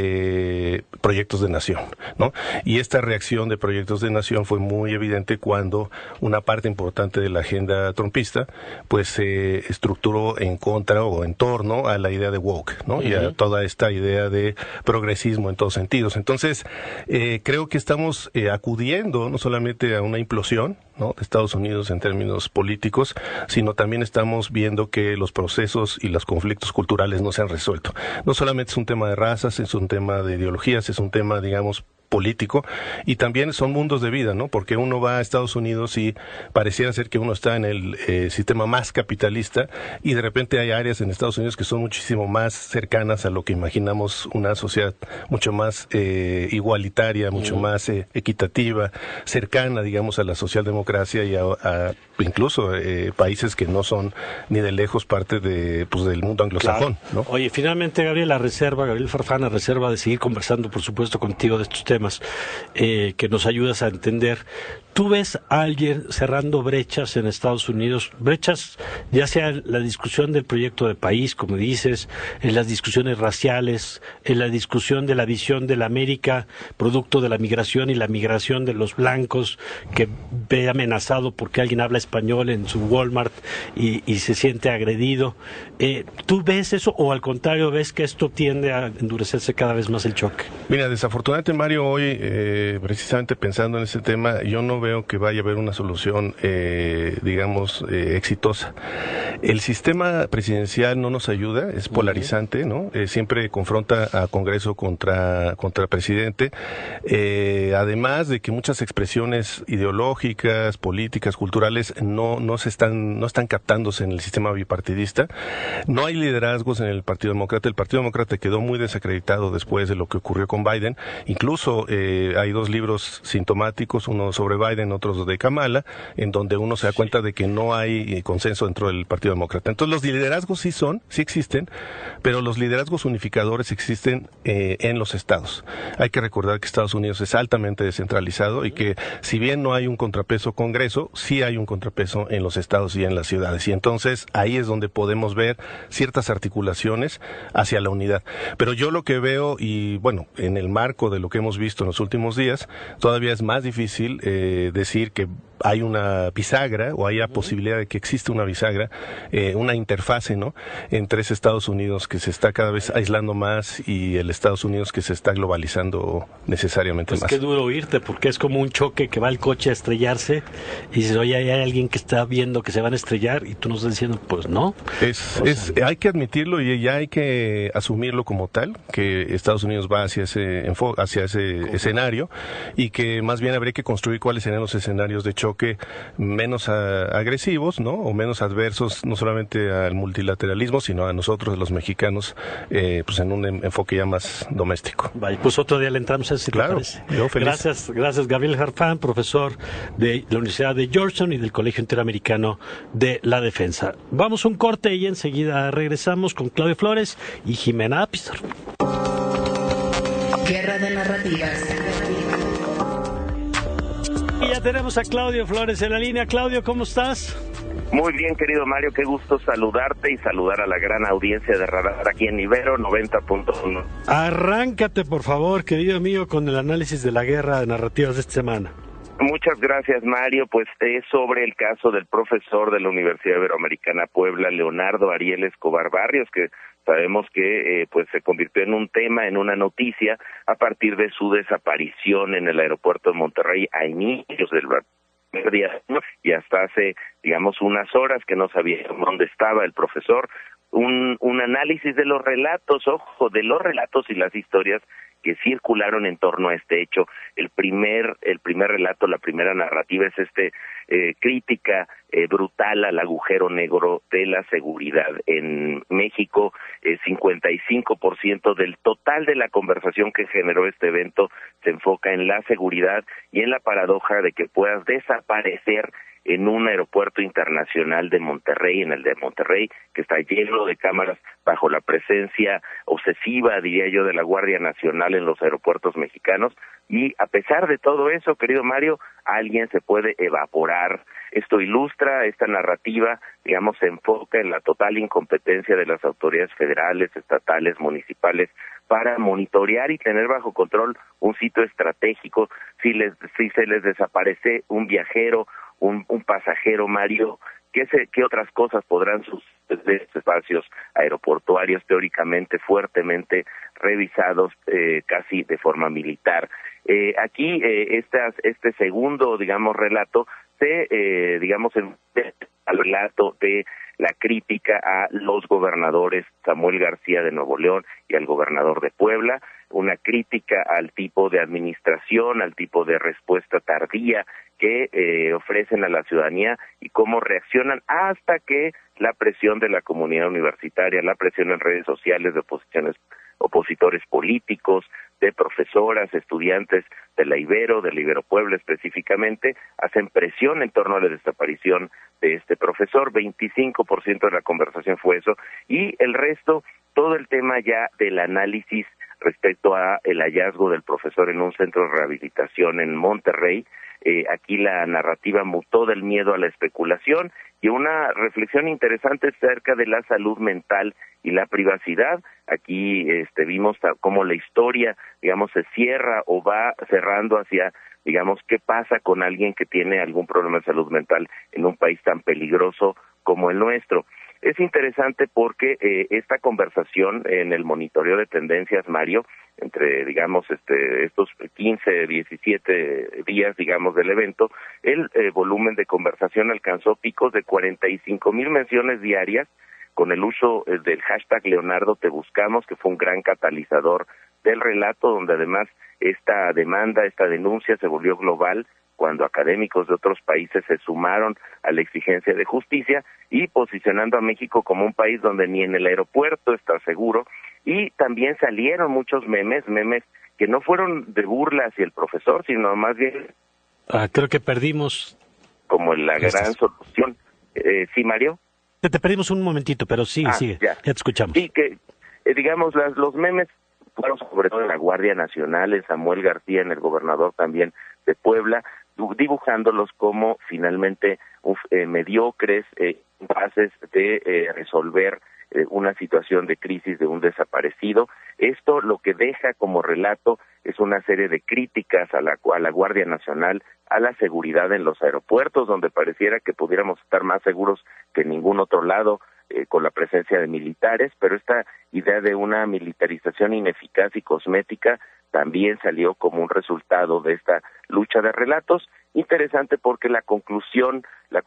de proyectos de nación, ¿no? Y esta reacción de proyectos de nación fue muy evidente cuando una parte importante de la agenda trumpista pues se estructuró en contra o en torno a la idea de woke, ¿no? Y a toda esta idea de progresismo en todos sentidos. Entonces, creo que estamos acudiendo no solamente a una implosión, ¿no?, de Estados Unidos en términos políticos, sino también estamos viendo que los procesos y los conflictos culturales no se han resuelto. No solamente es un tema de razas, es un tema de ideologías, es un tema, digamos, político, y también son mundos de vida, ¿no? Porque uno va a Estados Unidos y pareciera ser que uno está en el sistema más capitalista, y de repente hay áreas en Estados Unidos que son muchísimo más cercanas a lo que imaginamos una sociedad mucho más igualitaria, mucho más equitativa, cercana, digamos, a la socialdemocracia y a incluso países que no son ni de lejos parte de pues del mundo anglosajón, claro, ¿no? Oye, finalmente Gabriel Farfán reserva de seguir conversando, por supuesto, contigo de estos temas que nos ayudas a entender. ¿Tú ves a alguien cerrando brechas en Estados Unidos? Brechas, ya sea en la discusión del proyecto de país, como dices, en las discusiones raciales, en la discusión de la visión de la América, producto de la migración y la migración de los blancos, que ve amenazado porque alguien habla español en su Walmart y se siente agredido. ¿Tú ves eso o al contrario ves que esto tiende a endurecerse cada vez más el choque? Mira, desafortunadamente, Mario, hoy precisamente pensando en ese tema, yo no veo que vaya a haber una solución, digamos, exitosa. El sistema presidencial no nos ayuda, es polarizante, ¿no? Siempre confronta a Congreso contra presidente, además de que muchas expresiones ideológicas, políticas, culturales no están captándose en el sistema bipartidista. No hay liderazgos en el Partido Demócrata. El Partido Demócrata quedó muy desacreditado después de lo que ocurrió con Biden. Incluso hay dos libros sintomáticos, uno sobre Biden, otros de Kamala, en donde uno se da cuenta de que no hay consenso dentro del Partido Demócrata. Entonces los liderazgos sí existen, pero los liderazgos unificadores existen en los estados. Hay que recordar que Estados Unidos es altamente descentralizado y que si bien no hay un contrapeso Congreso, sí hay un contrapeso en los estados y en las ciudades. Y entonces ahí es donde podemos ver ciertas articulaciones hacia la unidad. Pero yo lo que veo, y bueno, en el marco de lo que hemos visto en los últimos días, todavía es más difícil decir que hay una bisagra o haya posibilidad de que exista una bisagra, una interfase, ¿no?, entre ese Estados Unidos que se está cada vez aislando más y el Estados Unidos que se está globalizando necesariamente pues más. Qué duro oírte, porque es como un choque que va el coche a estrellarse y dices, oye, hay alguien que está viendo que se van a estrellar y tú nos estás diciendo, pues no. Hay que admitirlo y ya hay que asumirlo como tal, que Estados Unidos va hacia ese escenario, y que más bien habría que construir cuáles serían los escenarios de choque menos agresivos, ¿no?, o menos adversos, no solamente al multilateralismo, sino a nosotros, los mexicanos, pues en un enfoque ya más doméstico. Vale, pues otro día le entramos a eso, claro, ¿te parece? Yo feliz. Gracias Gabriel Farfán, profesor de la Universidad de Georgetown y del Colegio Interamericano de la Defensa. Vamos a un corte y enseguida regresamos con Claudio Flores y Jimena Pizarro. Guerra de narrativas. Y ya tenemos a Claudio Flores en la línea. Claudio, ¿cómo estás? Muy bien, querido Mario, qué gusto saludarte y saludar a la gran audiencia de Radar aquí en Ibero 90.1. Arráncate, por favor, querido mío, con el análisis de la guerra de narrativas de esta semana. Muchas gracias, Mario. Pues es sobre el caso del profesor de la Universidad Iberoamericana Puebla, Leonardo Ariel Escobar Barrios, que sabemos que pues se convirtió en un tema, en una noticia, a partir de su desaparición en el aeropuerto de Monterrey a inicios del día, y hasta hace, digamos, unas horas que no sabía dónde estaba el profesor. Un análisis de los relatos, ojo, de los relatos y las historias que circularon en torno a este hecho. El primer relato, la primera narrativa es crítica brutal al agujero negro de la seguridad. En México, 55% del total de la conversación que generó este evento se enfoca en la seguridad y en la paradoja de que puedas desaparecer en un aeropuerto internacional de Monterrey, en el de Monterrey, que está lleno de cámaras bajo la presencia obsesiva, diría yo, de la Guardia Nacional en los aeropuertos mexicanos. Y a pesar de todo eso, querido Mario, alguien se puede evaporar. Esto ilustra, esta narrativa, digamos, se enfoca en la total incompetencia de las autoridades federales, estatales, municipales, para monitorear y tener bajo control un sitio estratégico. Si se les desaparece un viajero, un pasajero, Mario, ¿qué otras cosas podrán suceder en espacios aeroportuarios teóricamente fuertemente revisados casi de forma militar? Aquí este segundo, digamos, relato al relato de la crítica a los gobernadores Samuel García de Nuevo León y al gobernador de Puebla, una crítica al tipo de administración, al tipo de respuesta tardía que ofrecen a la ciudadanía y cómo reaccionan hasta que la presión de la comunidad universitaria, la presión en redes sociales de opositores políticos, de profesoras, estudiantes de la Ibero Puebla específicamente, hacen presión en torno a la desaparición de este profesor. 25% de la conversación fue eso, y el resto, todo el tema ya del análisis respecto a el hallazgo del profesor en un centro de rehabilitación en Monterrey. Aquí la narrativa mutó del miedo a la especulación y una reflexión interesante acerca de la salud mental y la privacidad. Aquí vimos cómo la historia, digamos, se cierra o va cerrando hacia, digamos, qué pasa con alguien que tiene algún problema de salud mental en un país tan peligroso como el nuestro. Es interesante porque esta conversación en el monitoreo de tendencias, Mario, entre, digamos, estos 15, 17 días, digamos, del evento, el volumen de conversación alcanzó picos de 45,000 menciones diarias, con el uso del hashtag Leonardo Te Buscamos, que fue un gran catalizador del relato, donde además esta demanda, esta denuncia se volvió global cuando académicos de otros países se sumaron a la exigencia de justicia y posicionando a México como un país donde ni en el aeropuerto está seguro. Y también salieron muchos memes que no fueron de burla hacia el profesor, sino más bien... creo que perdimos... Como la gran solución. ¿Sí, Mario? Te perdimos un momentito, pero sigue, ya te escuchamos. Sí, que digamos, los memes fueron sobre todo en la Guardia Nacional, en Samuel García, en el gobernador también de Puebla, dibujándolos como finalmente mediocres, incapaces de resolver una situación de crisis de un desaparecido. Esto lo que deja como relato es una serie de críticas a la Guardia Nacional, a la seguridad en los aeropuertos, donde pareciera que pudiéramos estar más seguros que en ningún otro lado con la presencia de militares, pero esta idea de una militarización ineficaz y cosmética también salió como un resultado de esta lucha de relatos. Interesante porque la conclusión,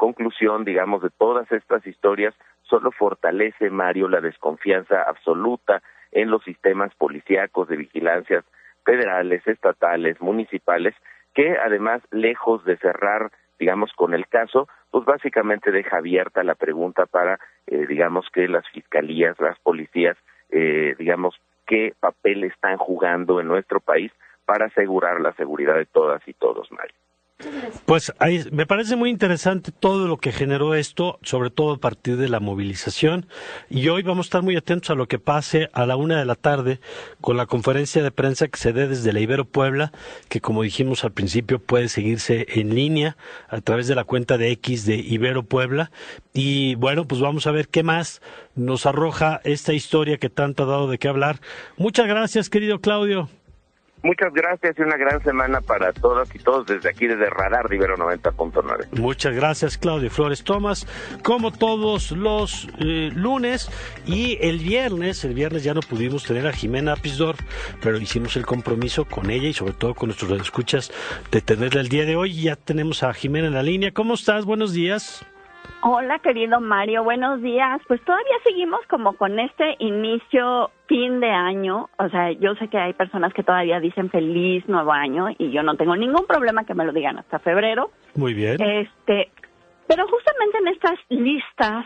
digamos, de todas estas historias solo fortalece, Mario, la desconfianza absoluta en los sistemas policíacos de vigilancias federales, estatales, municipales, que además, lejos de cerrar, digamos, con el caso, pues básicamente deja abierta la pregunta para, digamos, que las fiscalías, las policías, digamos, qué papel están jugando en nuestro país para asegurar la seguridad de todas y todos, Mario. Pues ahí me parece muy interesante todo lo que generó esto, sobre todo a partir de la movilización, y hoy vamos a estar muy atentos a lo que pase a la 1:00 p.m. con la conferencia de prensa que se dé desde la Ibero Puebla, que como dijimos al principio puede seguirse en línea a través de la cuenta de X de Ibero Puebla, y bueno, pues vamos a ver qué más nos arroja esta historia que tanto ha dado de qué hablar. Muchas gracias, querido Claudio. Muchas gracias y una gran semana para todas y todos desde aquí, desde Radar de Ibero 90.9. Muchas gracias, Claudio Flores Tomás, como todos los lunes. Y el viernes ya no pudimos tener a Jimena Apisdorf, pero hicimos el compromiso con ella y sobre todo con nuestros escuchas de tenerla el día de hoy. Ya tenemos a Jimena en la línea. ¿Cómo estás? Buenos días. Hola, querido Mario, buenos días. Pues todavía seguimos como con este inicio, fin de año. O sea, yo sé que hay personas que todavía dicen feliz nuevo año y yo no tengo ningún problema que me lo digan hasta febrero. Muy bien. Pero justamente en estas listas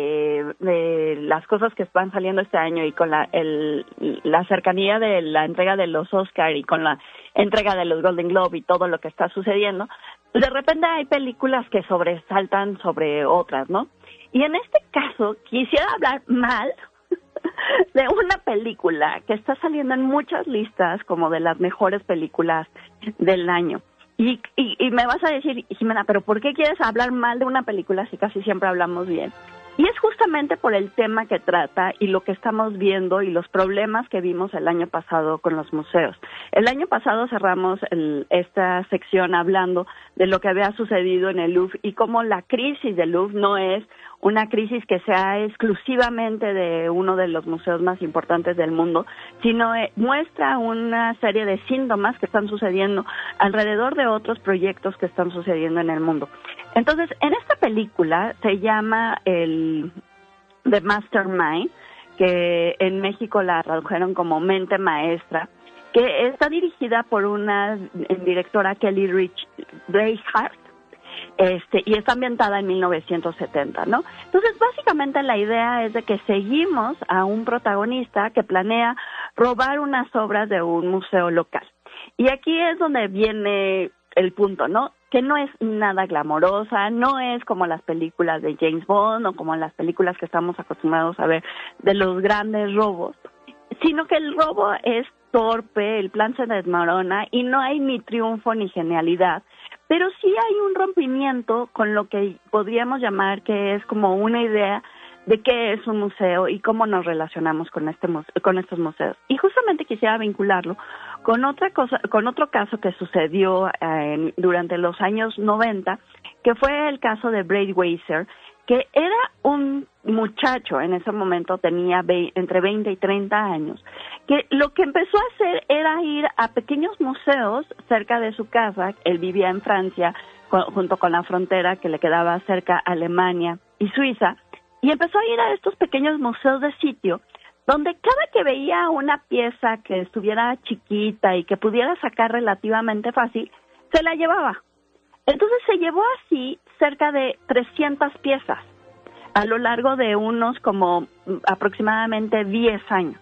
de las cosas que van saliendo este año y con la cercanía de la entrega de los Oscar y con la entrega de los Golden Globe y todo lo que está sucediendo, de repente hay películas que sobresaltan sobre otras, ¿no? Y en este caso quisiera hablar mal de una película que está saliendo en muchas listas como de las mejores películas del año. Y me vas a decir, Jimena, ¿pero por qué quieres hablar mal de una película si casi siempre hablamos bien? Y es justamente por el tema que trata y lo que estamos viendo y los problemas que vimos el año pasado con los museos. El año pasado cerramos esta sección hablando de lo que había sucedido en el Louvre y cómo la crisis del Louvre no es una crisis que sea exclusivamente de uno de los museos más importantes del mundo, sino muestra una serie de síntomas que están sucediendo alrededor de otros proyectos que están sucediendo en el mundo. Entonces, en esta película se llama The Mastermind, que en México la tradujeron como Mente Maestra, que está dirigida por una directora, Kelly Reichardt, y está ambientada en 1970, ¿no? Entonces, básicamente la idea es de que seguimos a un protagonista que planea robar unas obras de un museo local. Y aquí es donde viene el punto, ¿no? Que no es nada glamorosa, no es como las películas de James Bond o como las películas que estamos acostumbrados a ver de los grandes robos, sino que el robo es torpe, el plan se desmorona y no hay ni triunfo ni genialidad, pero sí hay un rompimiento con lo que podríamos llamar que es como una idea de qué es un museo y cómo nos relacionamos con estos museos. Y justamente quisiera vincularlo con otro caso que sucedió durante los años 90, que fue el caso de Brady Weiser, que era un muchacho, en ese momento tenía entre 20 y 30 años, que lo que empezó a hacer era ir a pequeños museos cerca de su casa. Él vivía en Francia, junto con la frontera que le quedaba cerca a Alemania y Suiza, y empezó a ir a estos pequeños museos de sitio, donde cada que veía una pieza que estuviera chiquita y que pudiera sacar relativamente fácil, se la llevaba. Entonces se llevó así cerca de 300 piezas a lo largo de unos como aproximadamente 10 años.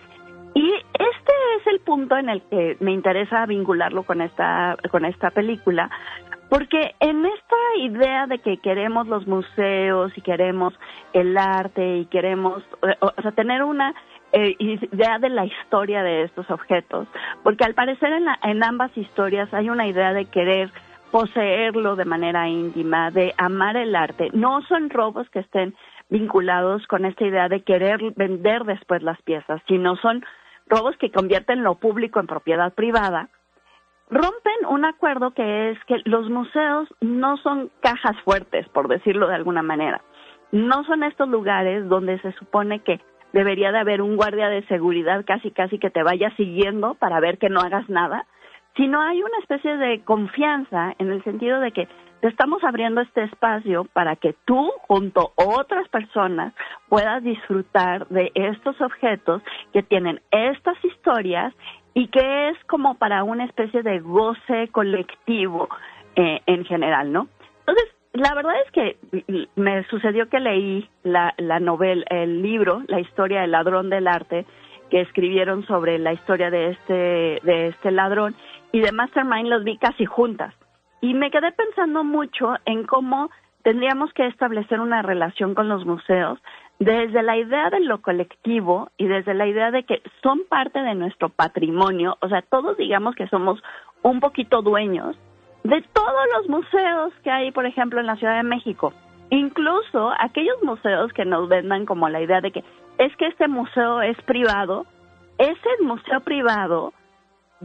Y este es el punto en el que me interesa vincularlo con esta película, porque en esta idea de que queremos los museos y queremos el arte y queremos, tener una idea de la historia de estos objetos, porque al parecer en ambas historias hay una idea de querer poseerlo de manera íntima, de amar el arte. No son robos que estén vinculados con esta idea de querer vender después las piezas, sino son robos que convierten lo público en propiedad privada. Rompen un acuerdo que es que los museos no son cajas fuertes, por decirlo de alguna manera. No son estos lugares donde se supone que debería de haber un guardia de seguridad casi que te vaya siguiendo para ver que no hagas nada, sino hay una especie de confianza en el sentido de que te estamos abriendo este espacio para que tú, junto a otras personas, puedas disfrutar de estos objetos que tienen estas historias y que es como para una especie de goce colectivo en general, ¿no? Entonces, la verdad es que me sucedió que leí la novela, el libro, La historia del ladrón del arte, que escribieron sobre la historia de este ladrón, y de Mastermind los vi casi juntas. Y me quedé pensando mucho en cómo tendríamos que establecer una relación con los museos desde la idea de lo colectivo y desde la idea de que son parte de nuestro patrimonio. O sea, todos digamos que somos un poquito dueños de todos los museos que hay, por ejemplo, en la Ciudad de México. Incluso aquellos museos que nos vendan como la idea de que es que este museo es privado, ese museo privado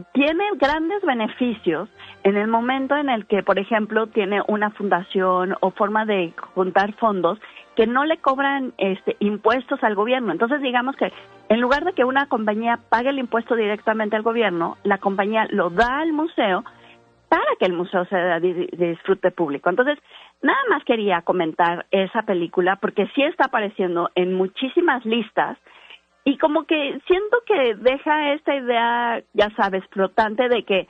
tiene grandes beneficios en el momento en el que, por ejemplo, tiene una fundación o forma de juntar fondos que no le cobran impuestos al gobierno. Entonces, digamos que en lugar de que una compañía pague el impuesto directamente al gobierno, la compañía lo da al museo para que el museo sea de disfrute público. Entonces, nada más quería comentar esa película porque sí está apareciendo en muchísimas listas y como que siento que deja esta idea, ya sabes, flotante de que,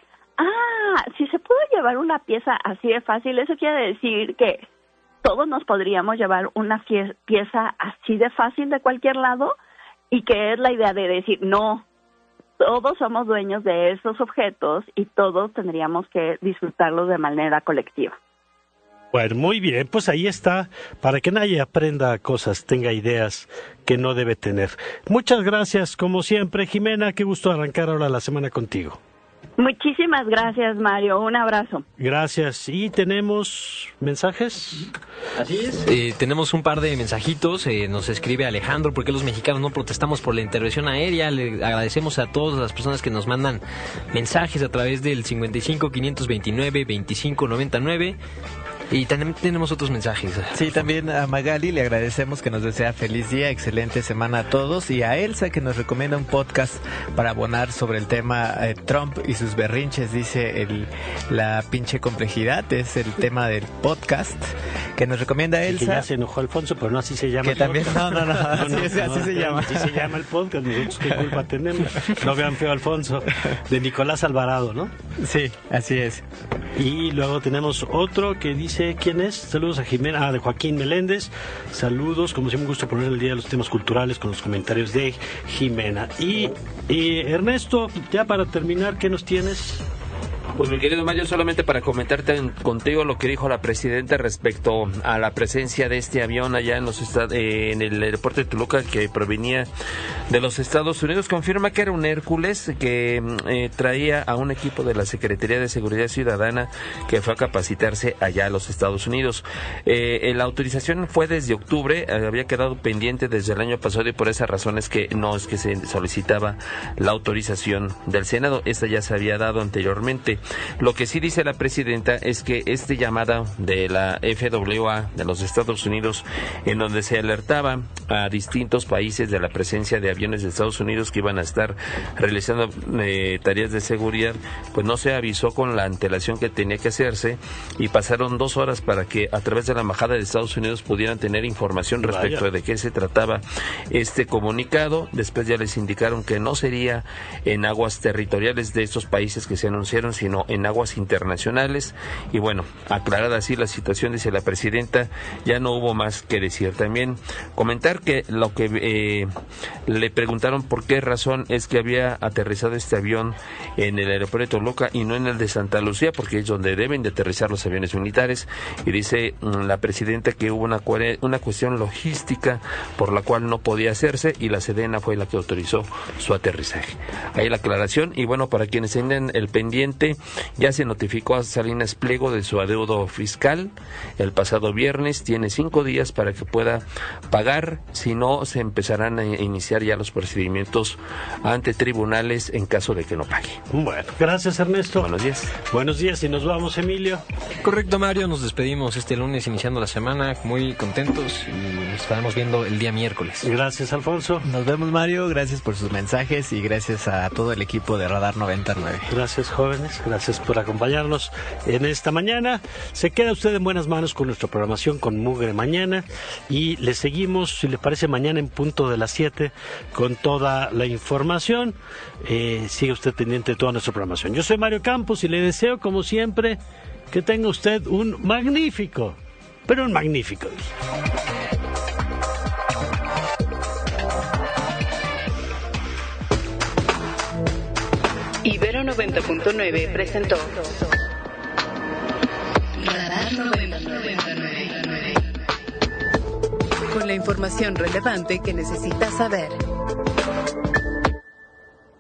si se puede llevar una pieza así de fácil, eso quiere decir que todos nos podríamos llevar una pieza así de fácil de cualquier lado, y que es la idea de decir, no, todos somos dueños de esos objetos y todos tendríamos que disfrutarlos de manera colectiva. Bueno, muy bien, pues ahí está, para que nadie aprenda cosas, tenga ideas que no debe tener. Muchas gracias, como siempre, Jimena, qué gusto arrancar ahora la semana contigo. Muchísimas gracias, Mario. Un abrazo. Gracias. ¿Y tenemos mensajes? Así es. Tenemos un par de mensajitos. Nos escribe Alejandro, ¿por qué los mexicanos no protestamos por la intervención aérea? Le agradecemos a todas las personas que nos mandan mensajes a través del 55 529 25 99. Y también tenemos otros mensajes. Sí, también a Magali le agradecemos que nos desea feliz día, excelente semana a todos. Y a Elsa que nos recomienda un podcast para abonar sobre el tema Trump y sus berrinches. Dice la pinche complejidad, es el tema del podcast que nos recomienda Elsa. Que ya se enojó Alfonso, pero no así se llama. Que también, así se llama. Así se llama el podcast, nosotros qué culpa tenemos. No vean feo Alfonso, de Nicolás Alvarado, ¿no? Sí, así es. Y luego tenemos otro que dice, ¿quién es? Saludos a Jimena, de Joaquín Meléndez. Saludos, como siempre me gusta poner el día de los temas culturales con los comentarios de Jimena. Y Ernesto, ya para terminar, ¿qué nos tienes? Pues mi querido Mario, solamente para comentarte contigo lo que dijo la presidenta respecto a la presencia de este avión allá en el aeropuerto de Toluca que provenía de los Estados Unidos. Confirma que era un Hércules que traía a un equipo de la Secretaría de Seguridad Ciudadana que fue a capacitarse allá a los Estados Unidos. La autorización fue desde octubre, había quedado pendiente desde el año pasado y por esas razones que no es que se solicitaba la autorización del Senado. Esta ya se había dado anteriormente. Lo que sí dice la presidenta es que este llamado de la FAA de los Estados Unidos, en donde se alertaba a distintos países de la presencia de aviones de Estados Unidos que iban a estar realizando tareas de seguridad, pues no se avisó con la antelación que tenía que hacerse y pasaron 2 horas para que a través de la embajada de Estados Unidos pudieran tener información respecto de qué se trataba este comunicado. Después ya les indicaron que no sería en aguas territoriales de estos países que se anunciaron, sino en aguas internacionales. Y bueno, aclarada así la situación, dice la presidenta, ya no hubo más que decir. También comentar que lo que le preguntaron por qué razón es que había aterrizado este avión en el aeropuerto de Toluca y no en el de Santa Lucía, porque es donde deben de aterrizar los aviones militares. Y dice la presidenta que hubo una cuestión logística por la cual no podía hacerse y la Sedena fue la que autorizó su aterrizaje. Ahí la aclaración. Y bueno, para quienes tengan el pendiente, ya se notificó a Salinas Pliego de su adeudo fiscal el pasado viernes. Tiene 5 días para que pueda pagar, si no se empezarán a iniciar ya los procedimientos ante tribunales en caso de que no pague. Bueno, gracias Ernesto. Buenos días. Buenos días y nos vamos, Emilio. Correcto, Mario, nos despedimos este lunes iniciando la semana, muy contentos y nos estaremos viendo el día miércoles. Gracias, Alfonso. Nos vemos, Mario, gracias por sus mensajes y gracias a todo el equipo de Radar 99. Gracias, jóvenes. Gracias por acompañarnos en esta mañana. Se queda usted en buenas manos con nuestra programación con Mugre Mañana y le seguimos, si le parece, mañana en punto de las 7 con toda la información. Sigue usted pendiente de toda nuestra programación. Yo soy Mario Campos y le deseo, como siempre, que tenga usted un magnífico día. Ibero 90.9 presentó Radar 99. Con la información relevante que necesitas saber.